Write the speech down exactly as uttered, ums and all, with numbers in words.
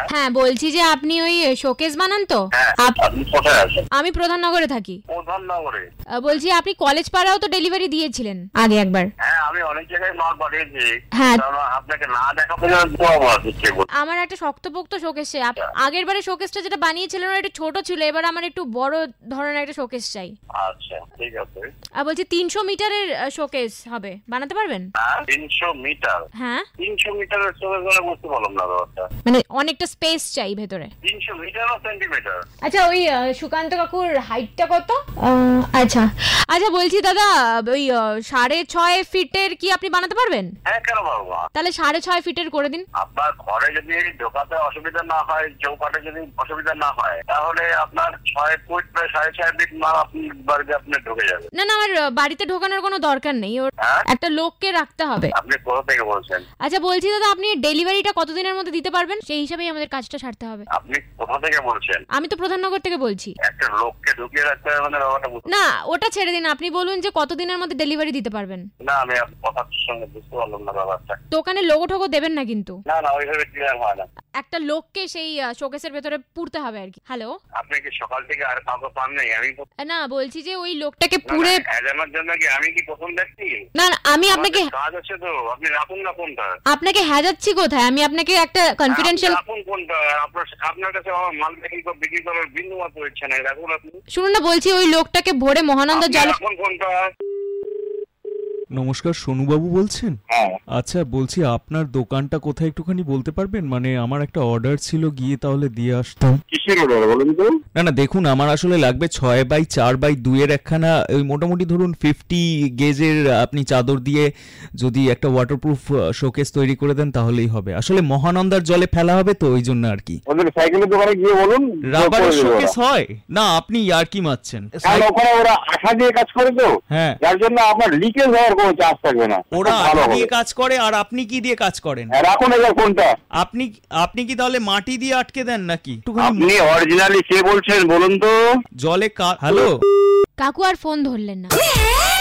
হ্যাঁ বলছি যে আপনি ওই শোকেস বানান তো? আপনি কোথায় আছেন? আমি প্রধাননগরে থাকি। প্রধাননগরে? বলছি আপনি কলেজ পাড়াও তো ডেলিভারি দিয়েছিলেন আগে একবার। হ্যাঁ আমি অনেক জায়গায় মাল পাঠিয়েছি। হ্যাঁ আপনাকে না দেখা পর্যন্ত আমার একটা শক্তপোক্ত শোকেস চাই। আগের বারে শোকেসটা যেটা বানিয়েছিলেন ওটা একটু ছোট ছিল, এবার আমার একটু বড় ধরনের একটা শোকেস চাই। আচ্ছা ঠিক আছে। আর বলছি তিনশো মিটারের শোকেস হবে, বানাতে পারবেন? তিনশো মিটার? হ্যাঁ তিনশো মিটারের শোকেস মানে বুঝতে পারলাম না ব্যাপারটা। মানে অনেকটা স্পেস চাই ভেতরে। তিনশো মিটার ও সেন্টিমিটার? আচ্ছা ওই সুকান্ত কাকুর হাইটটা কত? আচ্ছা আচ্ছা বলছি দাদা ওই সাড়ে ছয় ফিটের কি আপনি বানাতে পারবেন? হ্যাঁ কেন পারবো। তাহলে সাড়ে ছয় ফিটের করে দিন। আপনার ঘরে যদি ঢোকাতে অসুবিধা না হয়, চৌকাটে যদি অসুবিধা না হয়, তাহলে আপনার ছয় ফুট বা সাড়ে ছয় ফিট মাল আপনি বাড়িতে আপনি ঢুকে যাবে। না না আমার বাড়িতে ঢোকানোর কোনো দরকার নেই, ওর একটা লোককে রাখতে হবে। আপনি কোথা থেকে বলছেন? আচ্ছা বলছি দাদা আপনি ডেলিভারিটা কতদিনের মধ্যে দিতে পারবেন? সেই হিসাবেই আমাদের কাজটা সারতে হবে। আপনি কোথা থেকে বলছেন? আমি তো প্রধাননগর থেকে বলছি। একটা লোককে ঢুকিয়ে রাখতে হবে মানে ব্যাপারটা? না ওটা ছেড়ে দিন, আপনি বলুন যে কতদিনের মধ্যে ডেলিভারি দিতে পারবেন। না আমি কথার সঙ্গে বুঝতে পারলাম না ব্যাপারটা। দোকানে লোগো ঠোগো দেবেন না কিন্তু। না না ওইভাবে ক্লিয়ার হয় না। একটা লোককে সেই শোকেসের ভেতরে পুরতে হবে আর কি। হ্যালো আপনি কি সকাল থেকে আর কাউকে পান নাই? আমি না বলছি যে ওই লোকটাকে পুরে এজানোর জন্য কি আমি কি প্রথম দেখছি? না আমি আপনাকে কাজ আছে তো, আপনি রাখুন না ফোনটা। আপনাকে হ্যাজাচ্ছি কোথায়? আমি আপনাকে একটা কনফিডেন্সিয়াল রাখুন ফোনটা। আপনার আপনার কাছে আমার মাল বিক্রি করে বিক্রি করার বিন্দু মাত্র ইচ্ছা নাই, রাখুন আপনি। শুনুন না বলছি ওই লোকটাকে ভোরে মহানন্দা জল। রাখুন ফোনটা। নমস্কার সোনুবাবু বলছেন? হ্যাঁ আচ্ছা বলছি আপনার দোকানটা কোথায় একটুখানি বলতে পারবেন? মানে আমার একটা অর্ডার ছিল, গিয়ে তাহলে দিয়ে আসতাম। কিসের অর্ডার বলুন তো? না না দেখুন আমার আসলে লাগবে ছয় বাই চার বাই দুইয়ের একখানা ওই মোটামুটি ধরুন ফিফটি গেজের আপনি চাদর দিয়ে যদি একটা ওয়াটারপ্রুফ শোকেস তৈরি করে দেন তাহলেই হবে। আসলে মহানন্দার জলে ফেলা হবে তো ওই জন্য আর কি। ওদের সাইকেলের দোকানে গিয়ে বলুন রাবারের শোকেস হয় না? আপনি ইয়ার্কি মারছেন। ওখানে ওরা আঠা দিয়ে কাজ করে তো, হ্যাঁ যার জন্য আপনার লিকেজ হওয়ার কোনো চান্স থাকবে না। ওরা আঠা দিয়ে কাজ করে আর আপনি কি দিয়ে কাজ করেন? রাখুন এবার ফোনটা। আপনি আপনি কি তাহলে মাটি দিয়ে আটকে দেন নাকি? আপনি অরিজিনালি কে বলছেন বলুন তো? জলে হ্যালো কাকু আর ফোন ধরলেন না।